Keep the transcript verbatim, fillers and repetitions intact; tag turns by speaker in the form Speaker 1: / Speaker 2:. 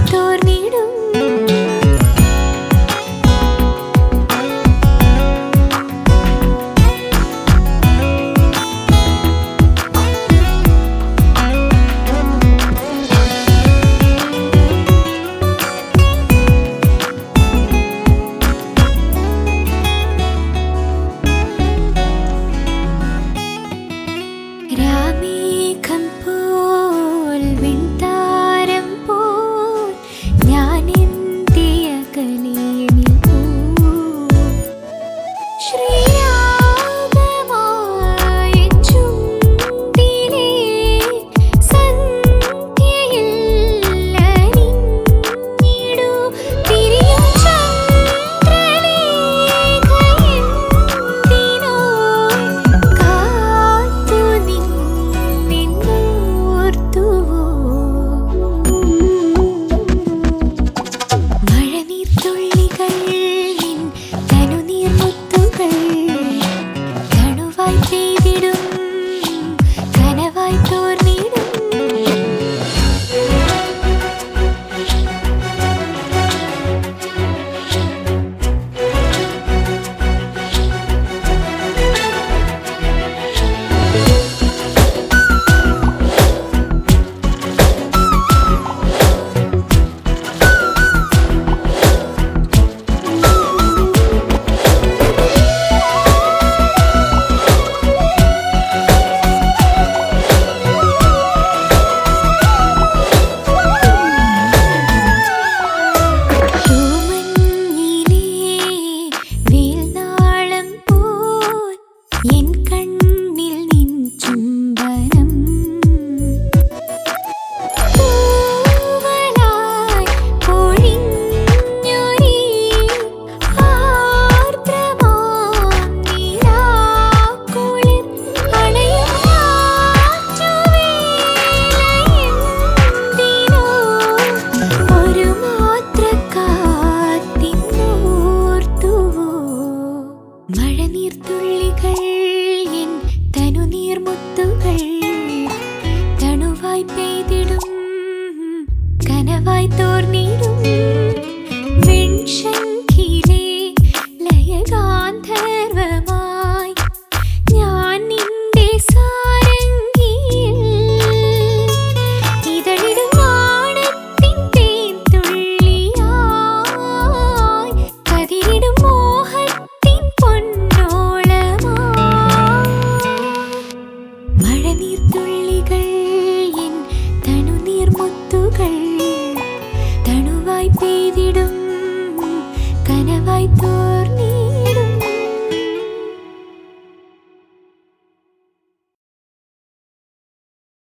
Speaker 1: തോർന്നിടും രാമേഘം പോൽ വിൺതാരം പോൽ ഞാനെന്തേ അകലേനിൽ പോ ശ്രീരാഗമായ ചുണ്ടിലെ സന്ധ്യയിൽ അലിഞ്ഞിടൂ തിരിയും ചന്ദ്രലേഖയെന്തിനോ കാത്തു നിന്നോർത്തുവോ മഴനീർത്തുള്ളികൾ നിൻ തനുനീർമുത്തുകൾ തണുവായി പെയ്തിടും കനവായി തോർന്നിടും തൂമഞ്ഞിലേ വേൽനാളം പോൽ എൻ കണ്ണിൽ നിൻ ചുംബനം തൂവലായി പൊഴിഞ്ഞൊരീ ആർദ്രമാം നിലാക്കുളിർ അണയും ഞാറ്റുവേലയെന്തിനോ ഒരു മാത്ര കാത്തിന്നോർത്തുവോ മഴനീർത്തുള്ളികൾ എൻ തനുനീർമുത്തുകൾ തണുവായി പെയ്തിടും കനവായി തോർന്നിടും വെൺശംഖിലെ ലയഗാന്ധർവമായി ഞാൻ നിന്റെ സാരംഗിയിൽ ഇതളിടും നാണത്തിൻ തേൻതുള്ളിയായി കതിരിടും മോഹത്തിൻ പൊന്നോളമായി മഴനീർത്തുള്ളികൾ എൻ തനുനീർമുത്തുകൾ തണുവായി പെയ്തിടും കനവായി തോർ